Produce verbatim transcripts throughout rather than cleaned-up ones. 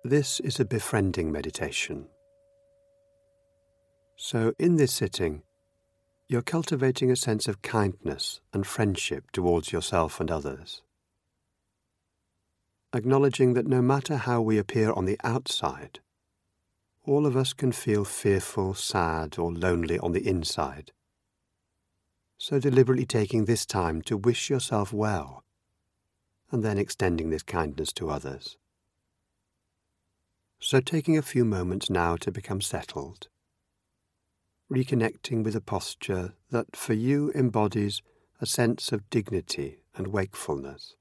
This is a befriending meditation. So in this sitting, you're cultivating a sense of kindness and friendship towards yourself and others, acknowledging that no matter how we appear on the outside, all of us can feel fearful, sad, or lonely on the inside. So deliberately taking this time to wish yourself well, and then extending this kindness to others. So taking a few moments now to become settled, reconnecting with a posture that for you embodies a sense of dignity and wakefulness.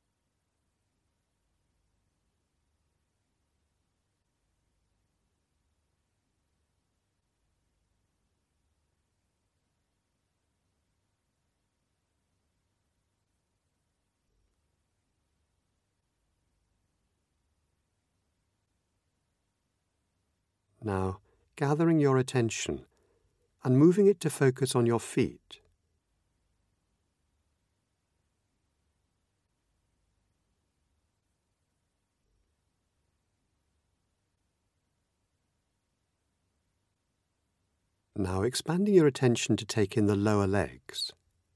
Now, gathering your attention and moving it to focus on your feet. Now expanding your attention to take in the lower legs.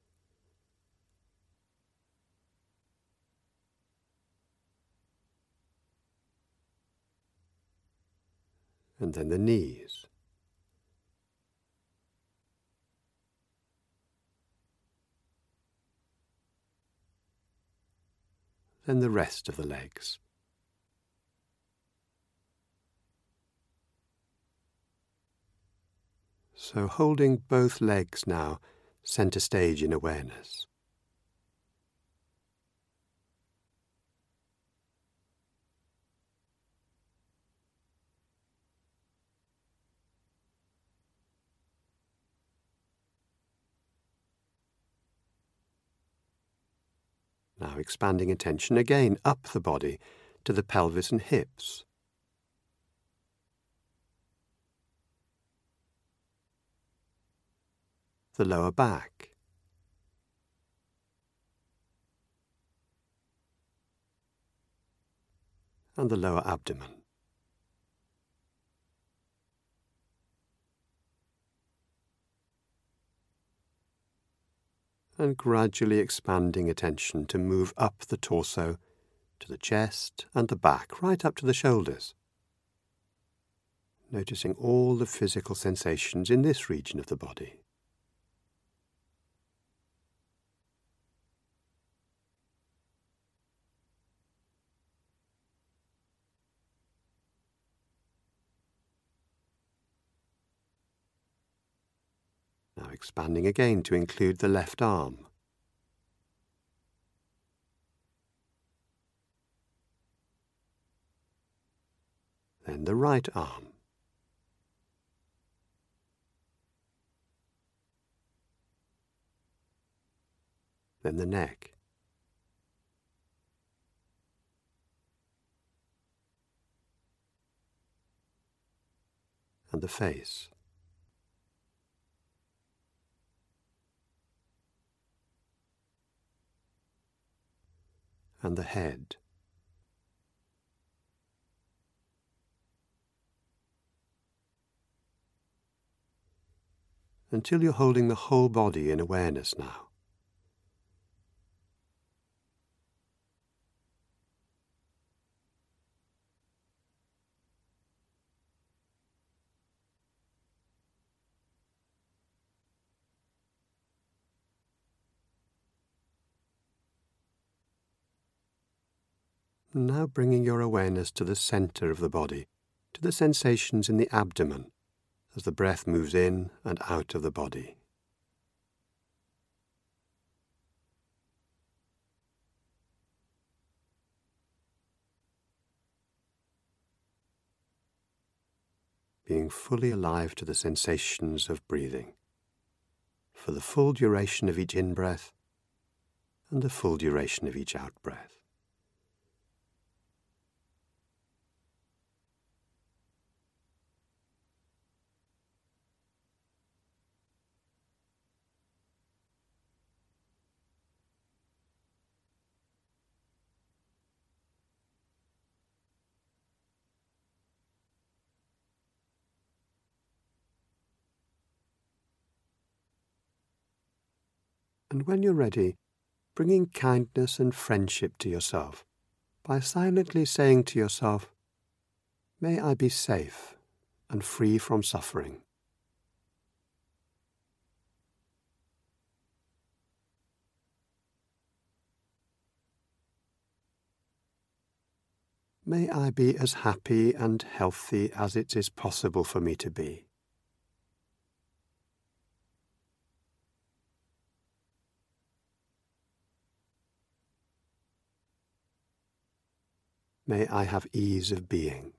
And then the knees. Then the rest of the legs. So holding both legs now center stage in awareness. Now expanding attention again up the body to the pelvis and hips. The lower back. And the lower abdomen. And gradually expanding attention to move up the torso, to the chest and the back, right up to the shoulders. Noticing all the physical sensations in this region of the body. Now expanding again to include the left arm. Then the right arm. Then the neck. And the face. And the head. Until you're holding the whole body in awareness now. Now bringing your awareness to the center of the body, to the sensations in the abdomen as the breath moves in and out of the body. Being fully alive to the sensations of breathing, for the full duration of each in-breath and the full duration of each out-breath. And when you're ready, bringing kindness and friendship to yourself by silently saying to yourself, "May I be safe and free from suffering." May I be as happy and healthy as it is possible for me to be. May I have ease of being.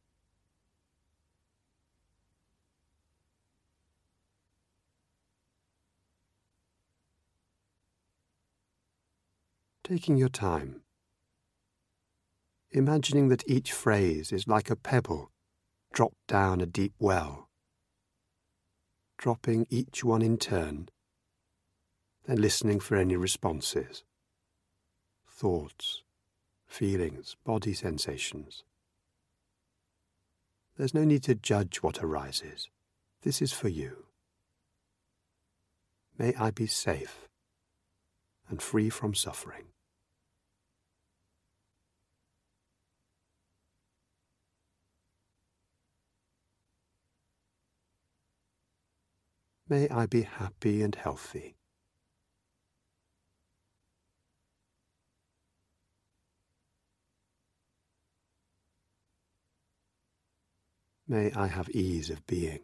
Taking your time, imagining that each phrase is like a pebble dropped down a deep well, dropping each one in turn, then listening for any responses, thoughts, feelings, body sensations. There's no need to judge what arises. This is for you. May I be safe and free from suffering. May I be happy and healthy. May I have ease of being.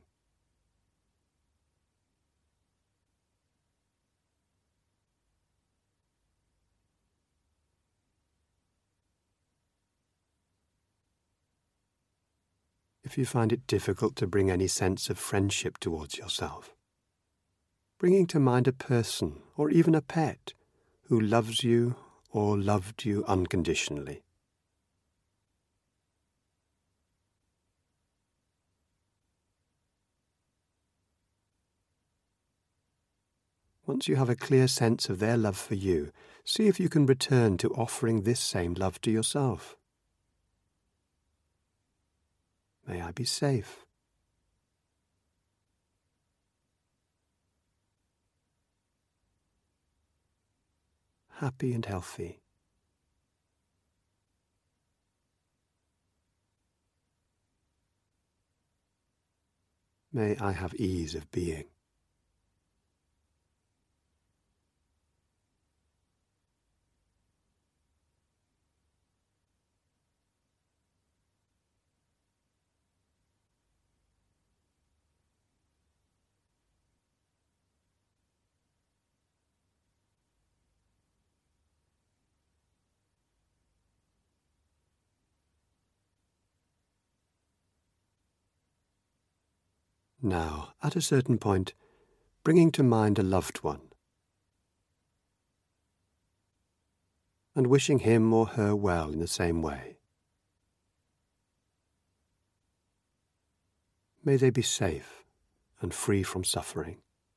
If you find it difficult to bring any sense of friendship towards yourself, bringing to mind a person or even a pet who loves you or loved you unconditionally. Once you have a clear sense of their love for you, see if you can return to offering this same love to yourself. May I be safe. Happy and healthy. May I have ease of being. Now, at a certain point, bringing to mind a loved one and wishing him or her well in the same way. May they be safe and free from suffering.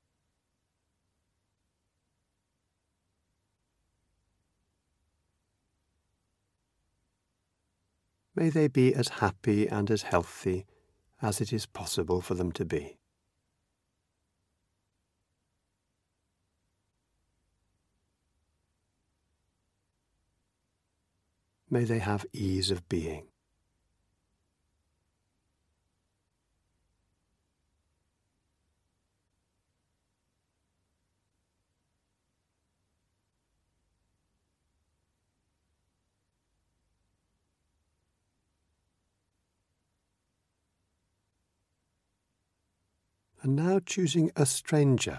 May they be as happy and as healthy as it is possible for them to be. May they have ease of being. And now choosing a stranger.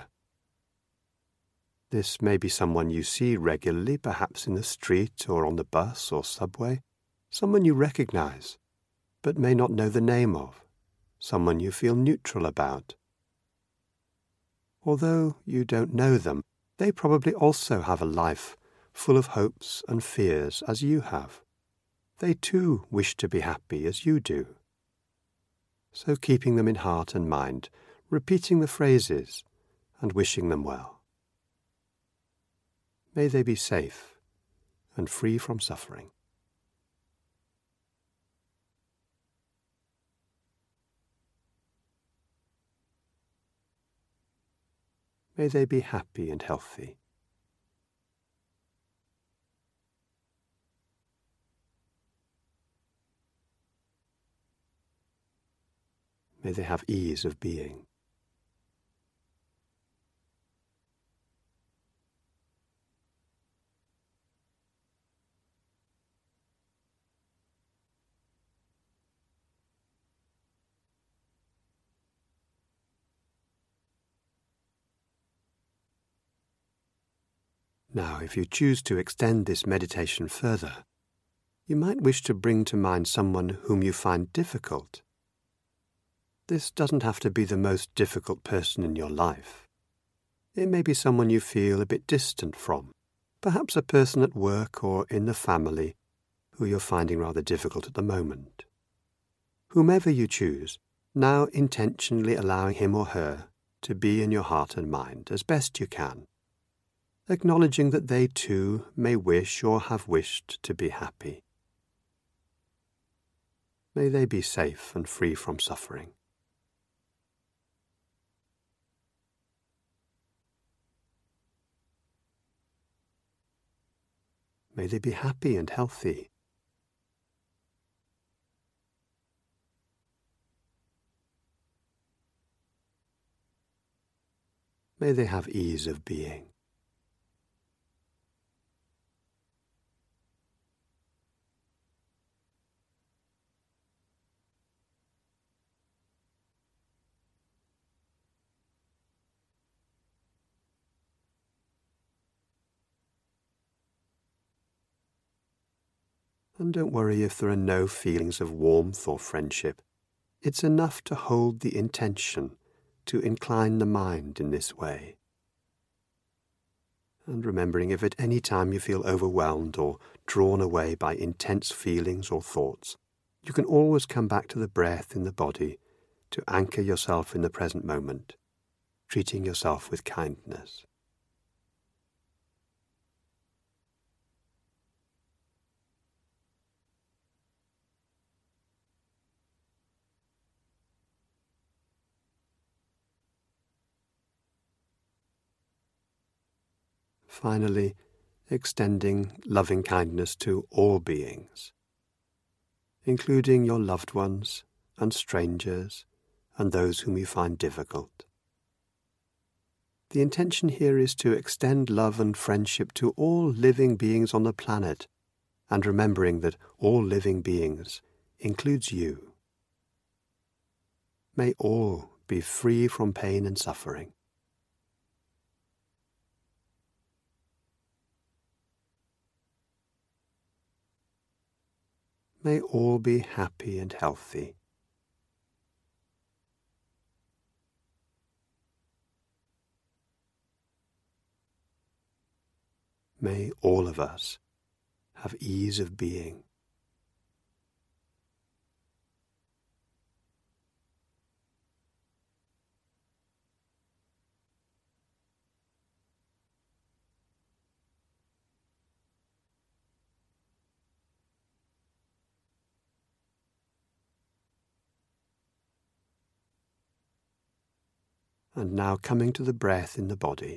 This may be someone you see regularly, perhaps in the street or on the bus or subway, someone you recognize, but may not know the name of, someone you feel neutral about. Although you don't know them, they probably also have a life full of hopes and fears as you have. They too wish to be happy as you do. So keeping them in heart and mind, repeating the phrases and wishing them well. May they be safe and free from suffering. May they be happy and healthy. May they have ease of being. Now, if you choose to extend this meditation further, you might wish to bring to mind someone whom you find difficult. This doesn't have to be the most difficult person in your life. It may be someone you feel a bit distant from, perhaps a person at work or in the family who you're finding rather difficult at the moment. Whomever you choose, now intentionally allowing him or her to be in your heart and mind as best you can, acknowledging that they too may wish or have wished to be happy. May they be safe and free from suffering. May they be happy and healthy. May they have ease of being. And don't worry if there are no feelings of warmth or friendship. It's enough to hold the intention to incline the mind in this way. And remembering if at any time you feel overwhelmed or drawn away by intense feelings or thoughts, you can always come back to the breath in the body to anchor yourself in the present moment, treating yourself with kindness. Finally, extending loving kindness to all beings, including your loved ones and strangers and those whom you find difficult. The intention here is to extend love and friendship to all living beings on the planet, and remembering that all living beings includes you. May all be free from pain and suffering. May all be happy and healthy. May all of us have ease of being. And now coming to the breath in the body,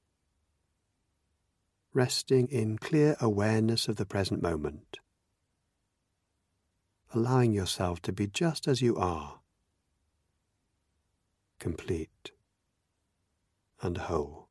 resting in clear awareness of the present moment, allowing yourself to be just as you are, complete and whole.